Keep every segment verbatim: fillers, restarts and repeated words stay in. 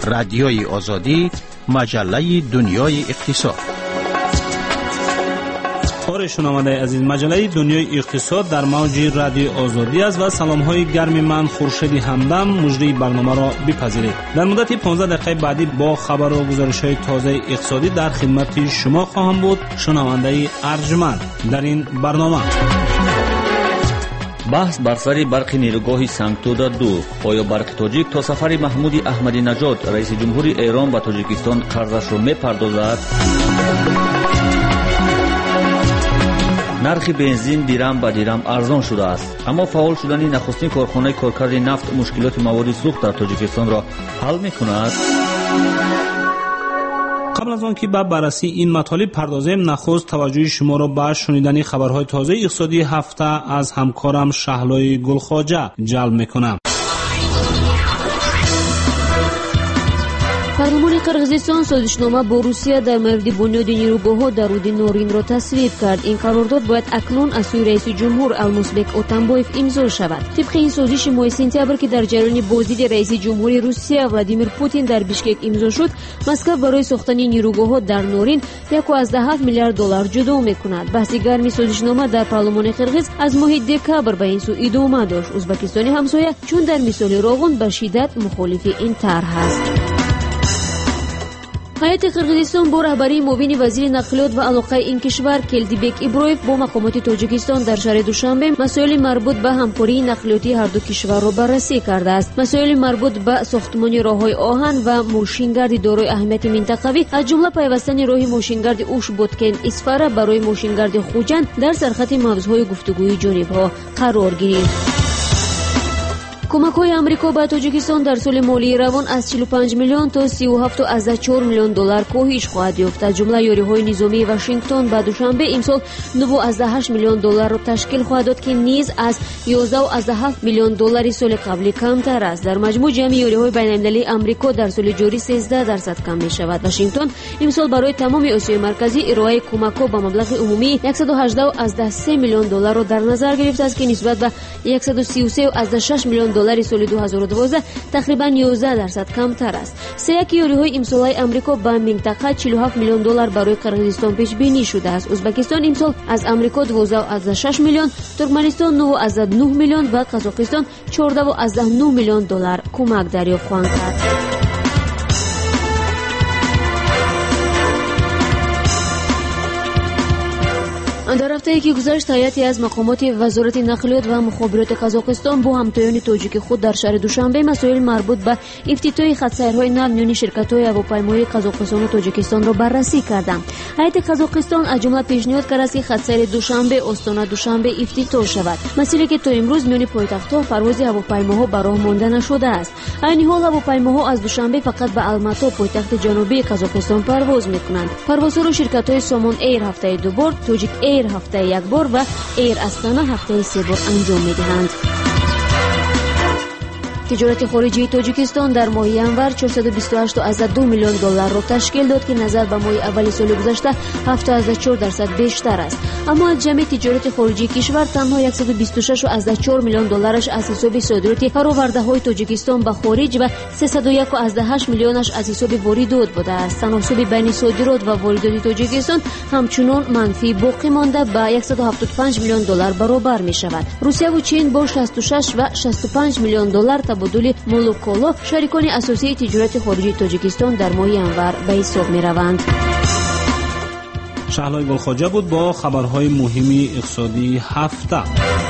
رادیوی آزادی، مجله دنیای اقتصاد. آره شنونده عزیز، مجله دنیای اقتصاد در موج رادیو آزادی است و سلام های گرم من خورشید همدم مجری برنامه را بپذیرید. در مدت پانزده دقیقه بعدی با خبر و گزارش های تازه اقتصادی در خدمت شما خواهم بود. شنونده ارجمند در این برنامه بحث بر سر برق نیروگاه سنگتودا دو. آیا برق تاجیک تا سفر محمود احمدی نژاد رئیس جمهوری ایران و تاجیکستان قرضش را میپردازد؟ نرخ بنزین دیرم به دیرم ارزان شده است، اما فعال شدن نخستین کارخانه کارکرد نفت مشکلات مواد سوخت در تاجیکستان را حل می‌کند. قبل از آن که به بررسی این مطالب پردازیم، نخست توجه شما را به شنیدن خبرهای تازه اقتصادی هفته از همکارم شهلای گلخواجه جلب میکنم. پارلمان قرغیزستان سازشنامه با روسیه در مورد بنیاد نیروگاه‌ها در رود نورین را تصویب کرد. این قرارداد باید اکنون از سوی رئیس جمهور المسبک اوتانبایف امضا شود. طبق این سازش ماه سپتامبر که در جریان بازدید رئیس جمهوری روسیه ولادیمیر پوتین در بیشکک امضا شد، مسکو برای ساختن نیروگاه‌ها در نورین یک و هفت میلیارد دلار جدا می‌کند. بحث گرمی سازشنامه در پارلمان قرغیز از ماه دکامبر به این سو ادامه داشت. ازبکستان همسایه چون در مثال راغون به شدت مخالف این طرح است. هیئت قرغیزستان با رهبری معاون وزیر نقلیات و علاقه این کشور کلدیبک ابرویف با مقامات تاجیکستان در شهر دوشنبه مسائل مربوط به همکاری نقلیاتی هر دو کشور را بررسی کرده است. مسائل مربوط به ساختمان راههای آهن و ماشینگرد دارای اهمیت منطقوی از جمله پیوستن راه ماشینگرد اوش بوتکن اسفاره برای ماشینگرد خوجند در سرخط موضوعهای گفتگوی جانب‌ها قرار گرفت. کمک‌های آمریکا به تاجیکستان در سال مالی روان از چهل و پنج میلیون تا سی و هفت و چهار میلیون دلار کاهش خواهد یافت. از جمله یاری‌های نظامی واشنگتن به دوشنبه امسال نه و هشت میلیون دلار را تشکیل خواهد داد که نیز از یازده و هفت میلیون دلار سال قبلی کمتر است. در مجموع جمع یاری‌های بین‌المللی آمریکا در سال جاری سیزده درصد کم می‌شود. واشنگتن امسال برای تمام آسیای مرکزی ارائه کمک‌ها به مبلغ عمومی صد و هجده و سه میلیون دلار را در نظر گرفته است که نسبت به صد و سی و سه و شش میلیون دلار سال دو هزار و دوازده تقریباً یازده درصد کمتر است. سیاق یاری‌های امسال آمریکا به منطقه چهل و هفت میلیون دلار برای قرغیزستان پیش بینی شده است. ازبکستان امسال از آمریکا دوازده و شش میلیون، ترکمنستان نه و نه میلیون و قزاقستان چهارده و نه میلیون دلار کمک دریافت خواهند کرد. در هفته که گذشت هیئتی از مقامات وزارت نقلیات و مخابرات قزاقستان با همتایان تاجیک خود در شهر دوشنبه مسائل مربوط به افتتاح خط‌سیرهای نو میان شرکت‌های هواپیمایی قزاقستان و تاجیکستان را بررسی کردند. هیئت قزاقستان از جمله پیشنهاد کرد که خط‌سیر دوشنبه استان دوشنبه افتتاح شود، مسئله که تا امروز میان پایتخت‌ها پرواز هواپیماها به راه مانده نشده است. این حال هواپیماها از دوشنبه فقط به الماتا پایتخت جنوبی قزاقستان پرواز می‌کنند. پروازها را شرکت‌های سامان ایر هفته دو بار، تاجیک ایر هفته یک بار و ایر استانا هفته سه بار انجام می‌دهند. تجارت خارجی تاجیکستان در ماه ینور چهارصد و بیست و هشت و دو میلیون دلار را تشکیل داد که نظر به ماه اول سال گذشته هفتاد و چهار درصد بیشتر است. اما از جمع تجارت خارجی کشور تنها صد و بیست و شش و چهار میلیون دلارش از حساب صادرات فرآورده‌های تاجیکستان به خارج و سیصد و یک و هشت میلیونش از حساب واردات بوده است. تناسب بین صادرات و واردات تاجیکستان همچنان منفی باقی مانده به صد و هفتاد و پنج میلیون دلار برابر می شود. روسیه و چین با شصت و شش و شصت و پنج میلیون دلار تبادل مول و کالا شریکان اساسی تجارت خارجی تاجیکستان در ماه ینور به حساب می روند. شهلای گلخواجه بود با خبرهای مهمی اقتصادی هفته.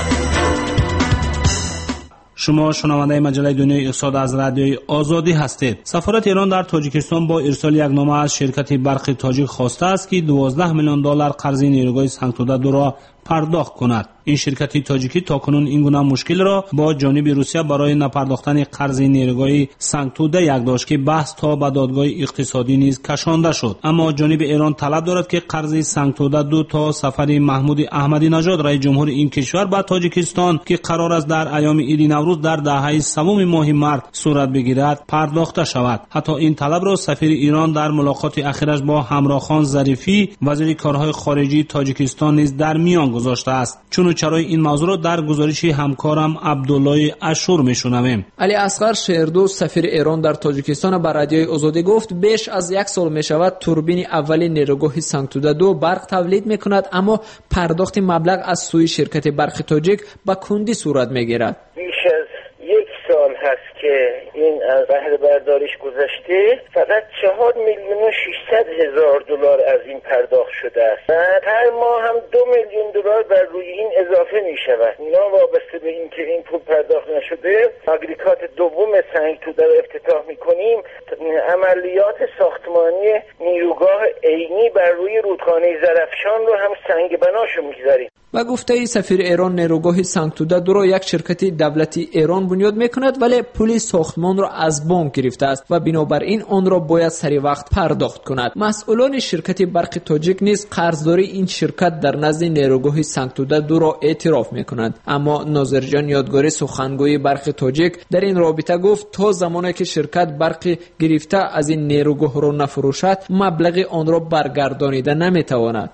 شما شنونده مجله دنیای اقتصاد از رادیوی آزادی هستید. سفارت ایران در تاجیکستان با ارسال یک نامه از شرکت برق تاجیک خواسته است که دوازده میلیون دلار قرض نیروگاه سنگتودا دو را پرداخت کند. این شرکت تاجیکی تاکنون این گونه مشکل را با جانب روسیه برای نپرداختن قرض نیروگاه سنگتودا یک داشت که بحث تا به دادگاه اقتصادی نیز کشانده شد. اما جانب ایران طلب دارد که قرض سنگتودا دو تا سفر محمود احمدی نژاد رئیس جمهور این کشور به تاجیکستان که قرار است در ایام عید نوروز در دهه سوم ماه مارس صورت بگیرد پرداخته شود. حتی این طلب را سفیر ایران در ملاقات اخیرش با همراخان ظریفی وزیر کارهای خارجی تاجیکستان نیز در میان گذاشته است. چون چرای این موضوع را در گزارش همکارم عبدالله اشور میشنویم. علی اصغر شیردوست سفیر ایران در تاجیکستان به رادیوی آزادی گفت بیش از یک سال می شود توربین اولی نیروگاه سنگتوده دو برق تولید می کند، اما پرداخت مبلغ از سوی شرکت برق تاجیک به کندی صورت می گیرد. بیش از یک سال هست که این از بهره برداریش گذشته، فقط چهار میلیون و ششصد هزار دلار از این پرداخت شده است و هر ماه هم دو میلیون دلار بر روی این اضافه می شود. اینا وابسته به این که این پول پرداخت نشده، اگریگات دوم سنگتوده رو افتتاح می کنیم. عملیات ساختمانی نیروگاه عینی بر روی رودخانه زرافشان رو هم سنگ بناشو می‌گذاریم. و گفته سفیر ایران نیروگاه سنگتوده دو را یک شرکت دولتی ایران بنیاد میکند، ولی پول ساختمان را از بانک گرفته است و بنابراین آن را باید سری وقت پرداخت کند. مسئولان شرکت برق تاجیک نیز قرضداری این شرکت در نزد نیروگاه سنگتوده دو را اعتراف میکنند. اما ناظرجان یادگاری سخنگوی برق تاجیک در این رابطه گفت تا زمانی که شرکت برق گرفته از این نیروگاه را نفروشد، مبلغ آن را برگردانیده نمیتواند.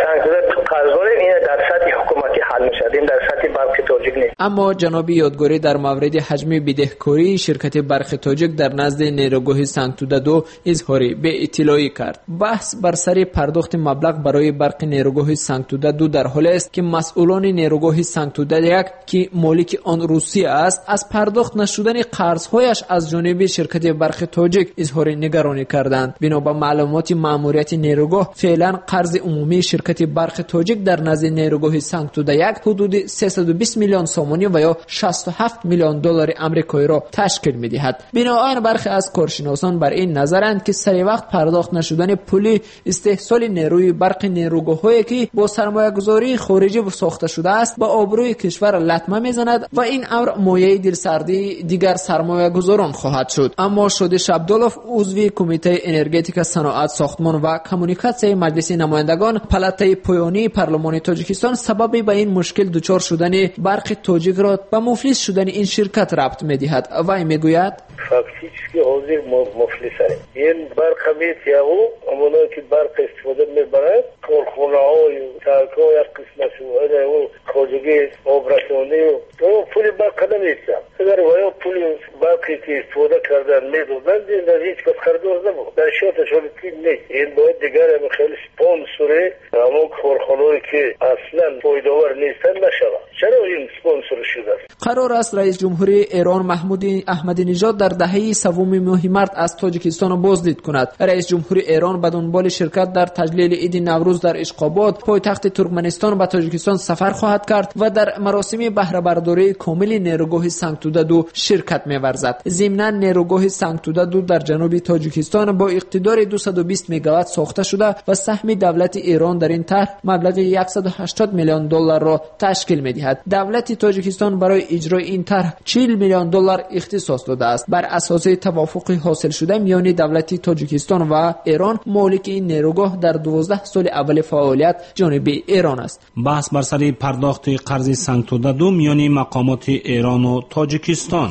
اما جناب یادگاری در مورد حجم بدهکاری شرکت برق تاجیک در نزد نیروگاه سنگتوده دو اظهار به اطلاعی کرد. بحث بر سر پرداخت مبلغ برای برق نیروگاه سنگتوده دو در حال است که مسئولان نیروگاه سنگتوده یک که مالک آن روسیه است، از پرداخت نشدن قرضهایش از جانب شرکت برق تاجیک اظهار نگرانی کردند. بنا به معلومات ماموریت نیروگاه، فعلا قرض عمومی شرکت برق تاجیک در نزد نیروگاه سنگتوده یک حدود سیصد و بیست میلیون سومانی و یا شصت و هفت میلیون دلار آمریکایی را تشکیل می‌دهد. بنابراین برخی از کارشناسان بر این نظرند که سری وقت پرداخت نشدن پول استحصال نیروی برق نیروگاه‌هایی که با سرمایه‌گذاری خارجی ساخته شده است با آبروی کشور لطمه می‌زند و این امر مایه دلسردی دیگر سرمایه‌گذاران خواهد شد. اما شودش عبدالله، عضو کمیته انرژتیک، صنعت، ساختمان و کمیونیکاسیون مجلس نمایندگان پلاتای پایانی پارلمان تاجیکستان، سبب به این مشکل دچار شدن برق تاجیک را به مفلس شدن این شرکت ربط می‌دهد. وی میگوید فاکتیکی حاضر مفلس است. این برق میت یا او امونایی که برق استفاده میبرند کارخانه‌های تاکو یک قسمت او خارجی آبرسانی و پول برق نمی‌دهند. اگر ویا پول برقی که استفاده کردن میدادند در هیچ کس خریدار نبود. در شرطش که نیست. این باید دیگر هم خیلی سپانسوره همون کارخانه‌ای که اصلا پایدار نیستن نشود. چرا این سپانسور شده است؟ قرار است رئیس جمهوری ایران محمود احمدی نژاد در دهه سوم ماه مارس از تاجیکستان بازدید کند. رئیس جمهوری ایران به دنبال شرکت در تجلیل عید نوروز در اشقاباد، پایتخت ترکمنستان، به تاجیکستان سفر خواهد کرد و در مراسم بهره برداری کامل نیروگاه سنگتوده دو شرکت می‌ورزد. ضمناً نیروگاه سنگتوده دو در جنوب تاجیکستان با اقتدار دویست و بیست مگاوات ساخته شده و سهم دولت ایران در این طرح مبلغ صد و هشتاد میلیون دلار را تشکیل می‌دهد. دولت تاجیکستان برای اجرای این طرح چهل میلیون دلار اختصاص داده است. بر اساس توافق حاصل شده میان دولت تاجیکستان و ایران، مالک این نیروگاه در دوازده سال اول فعالیت جانب ایران است. بحث بر سر پرداخت قرض سنگتوده دو میان مقامات ایران و تاجیکستان.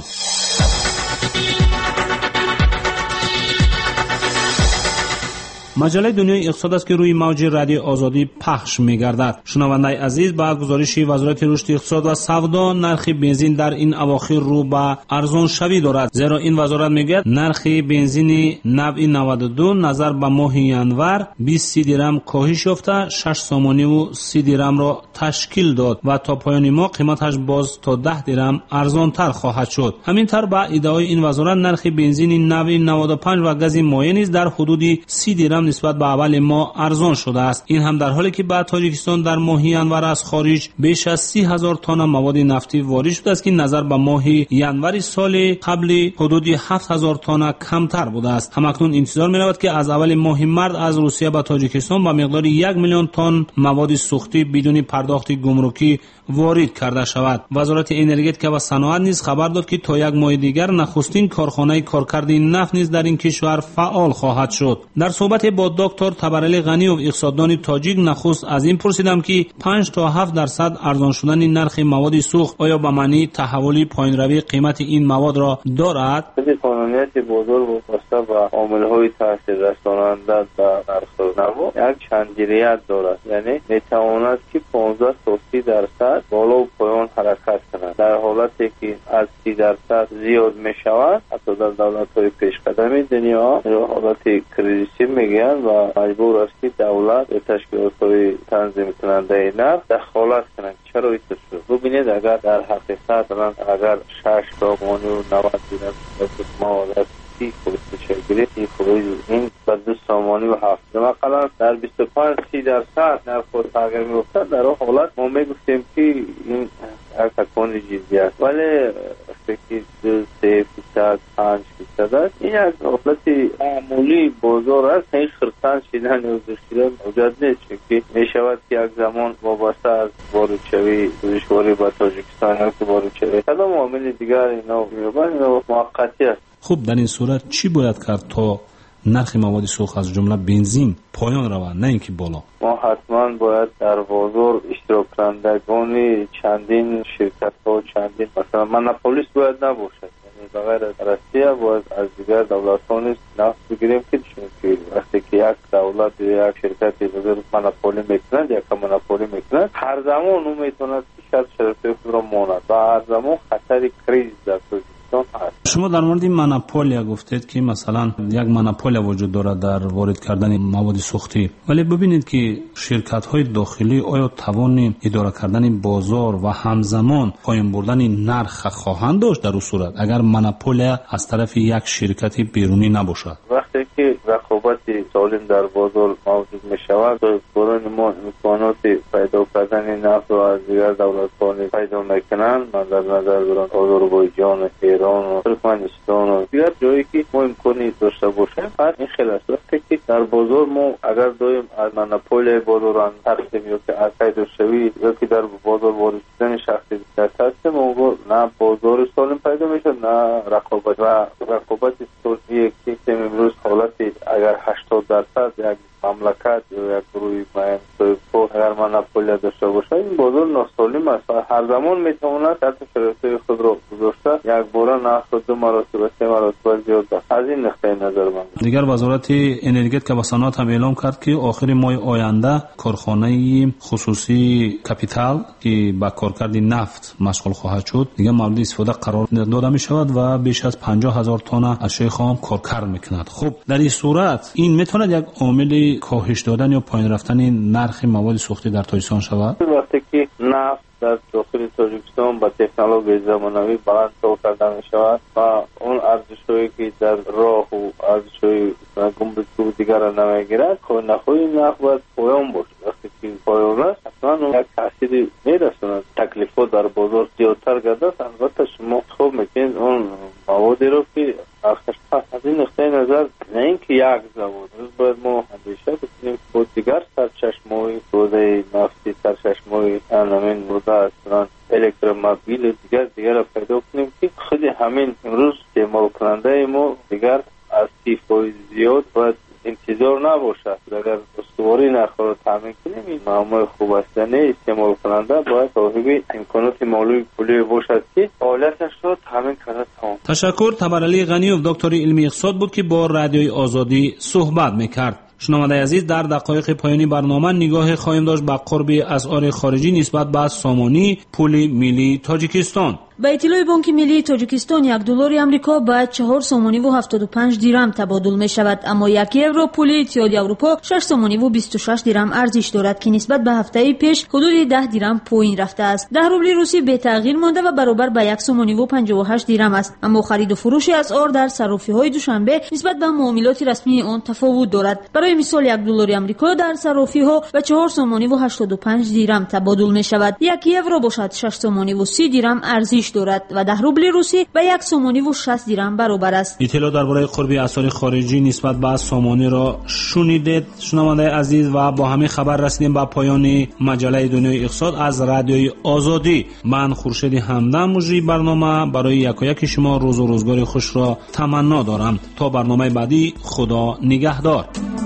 مجله دنیای اقتصاد است که روی موج رادیو آزادی پخش می‌گردد. شنونده عزیز، با گزارش وزارت رشد اقتصاد و سودا، نرخ بنزین در این اواخر رو به ارزان شوی دارد، زیرا این وزارت میگوید نرخ بنزین نو نود و دو نظر به ماه ینور بیست درم کاهش یافته شش سومانی و سی درم را تشکیل داد و تا پایان ماه قیمتش باز تا ده درم ارزان‌تر خواهد شد. همینطور با ادعای این وزارت نرخ بنزین نو نود و پنج و گاز مایع نیز در حدود سی درم نسبت به اول ماه ارزان شده است. این هم در حالی که بعد تاجیکستان در ماه ینور از خارج بیش از سی هزار تن مواد نفتی وارد شده است که نظر به ماه ینور سال قبل حدود هفت هزار تن کمتر بوده است. همکنون انتظار می‌رود که از اول ماه مارس از روسیه به تاجیکستان به مقدار یک میلیون تن مواد سوختی بدون پرداخت گمرکی وارد کرده شود. وزارت انرژتیک و صنعت نیز خبر داد که تا یک ماه دیگر نخستین کارخانه کارکرد نفت نیز در این کشور فعال خواهد شد. در صحبت با دکتر تبرعلی غنیوف اقتصاددان تاجیک نخست از این پرسیدم که پنج تا هفت درصد ارزان شدن نرخ مواد سوخت آیا به معنی تحولی پایینروی قیمت این مواد را دارد؟ قانونیت بزرگ وابسته به عامل‌های تاثیر رساننده در نرخ نمو یک چندجریت دارد، یعنی میتواند که پانزده تا سی درصد بالا و پایین حرکت کند. در حالتی که از سی درصد زیاد میشود حتی در دولت‌های پیشقدم دنیا در حالت کریزیسی میگن و مجبور است که دولت و تشکیلات‌های تنظیم کننده نرخ دخالت کنند. چرا این شد؟ ببینید اگر در حقیقت اگر شش تا مانی و نود درصد ما در سی فروش شگیری سی فروش این به دو سامانی و هفت مثلا در بیست و پنج سی درصد نرخ تغییر می‌افتد، در اون حالت ما میگفتیم که این یک تکان جدی است، ولی وقتی دو سه فیصد پنج فیصد است این یک حالت معمولی بازار است. این خرسان شدن و دشواری موجود نیست، چون میشود که یک زمان وابسته از وارد شوی دشواری با تاجیکستان یا که وارد شوی کدام عامل دیگر اینا می‌بینید موقتی است. خب در این صورت چی باید کرد تا نرخ مواد سوخت از جمله بنزین پایان رود نه اینکه بالا؟ ما حتما باید در بازار اشتراک کنندگان چندین شرکت ها چندین مثلا مونوپولیست باید نباشد، یعنی بغیر از روسیه باید از دیگر دولت ها نیست نفت بگیریم که چون وقتی که یک دولت یا یک شرکت بزرگ مونوپولی میکنند یا که مونوپولی میکنند هر زمان اون میتوند که شرط شرطه خود را ماند و هر زمان خطر کریز در شما در مورد این مونوپولیا گفتید که مثلا یک مونوپولیا وجود دارد در وارد کردن مواد سوختی، ولی ببینید که شرکت‌های داخلی آیا توان اداره کردن بازار و همزمان پایین بردن نرخ خواهند داشت در اون صورت اگر مونوپولیا از طرف یک شرکت بیرونی نباشد؟ وقتی که رقابت سالم در بازار موجود می‌شود برای ما امکانات پیدا کردن نفت و از دیگر دولت‌ها پیدا می‌کنند. من در نظر دارم آذربایجان، ایران و ترکمنستان و دیگر جایی که ما امکانی داشته باشیم هر این خیلی است. وقتی که در بازار ما اگر داریم از مونوپولی بازار هستیم یا که از پیدا شوی یا که در بازار وارد شدن شخصی در هستیم اون نه بازار سالم پیدا میشه نه رقابت و رقابت سالمی که امروز حالت اگر هشتاد درصد یک مملکت یا یک گروه معین تو اگر مونوپولی داشته باشه این بازار ناسالم است و هر زمان میتواند شرط شرایط خود را گذاشته یک بار نرخ دو مراتب و سه مراتب زیاد است. از این نقطه نظر من دیگر وزارت انرژی که به صنعت هم اعلام کرد که آخر ماه آینده کارخانه خصوصی کپیتال که با کارکرد نفت مشغول خواهد شد دیگر مورد استفاده قرار داده می شود و بیش از پنجاه هزار تن اشیاء خام کارکرد میکند. خب در این صورت این میتواند یک عامل کاهش دادن یا پایین رفتن نرخ مواد سوختی در تاجیکستان شود؟ وقتی که نفت در داخل تاجیکستان با تکنولوژی زمانوی بلند تو کرده می شود و اون ارزش‌هایی که در راه و ارزش‌های گمرکی دیگر را نمیگیرد خود نخوی نفت باید پایان باشه. وقتی که پایان است اصلا اون یک تأثیری میرسوند تکلیفات در بازار زیادتر گردد. البته شما خوب میکنید اون موادی رو که از این نقطه نظر نه اینکه یک زمان روز باید ما اندیشه بکنیم که دیگر سرچشمه‌های روده نفتی سرچشمه‌های همین روده اصلا الکتروموبیل دیگر دیگر را پیدا کنیم که خود همین امروز استعمال کننده ما دیگر از سی فیصد زیاد باید انتظار نباشد. اگر استواری نرخ را تامین کنیم این معامل خوب است. نه استعمال کننده باید صاحب امکانات مالی پولی باشد که فعالیتش را تامین کند. تشکر. تبرعلی غنیوف دکتر علمی اقتصاد بود که با رادیوی آزادی صحبت میکرد. شنونده عزیز در دقایق پایانی برنامه نگاه خواهیم داشت به قرب اسعار خارجی نسبت به سامانی پول ملی تاجیکستان. با اطلاع بانک ملی تاجیکستان یک دلار آمریکا با چهار سومانی و هفتاد و پنج دیرم تبادل می شود، اما یک یورو پول اتحادیه اروپا شش سومانی و بیست و شش دیرم ارزش دارد که نسبت به هفته پیش حدود ده دیرم پایین رفته است. ده روبل روسی به تغییر مانده و برابر به یک سومانی و پنجاه و هشت دیرم است، اما خرید و فروش اسعار در صرافی‌های دوشنبه نسبت به معاملات رسمی آن تفاوت دارد. برای مثال یک دلار آمریکا در صرافی‌ها به چهار سومانی و هشتاد و پنج دیرم تبادل می شود. یک یورو باشد شش سومانی و سی دیرم ارزش دارد و ده روبل روسی به یک سومانی و شصت دیرم برابر است. اطلاع درباره قرب اسعار خارجی نسبت به سامانی را شنیدید شنونده عزیز و با همین خبر رسیدیم به پایان مجله دنیای اقتصاد از رادیوی آزادی. من خورشید همدم مجری برنامه برای یکایک شما روز و روزگار خوش را تمنا دارم. تا برنامه بعدی خدا نگهدار.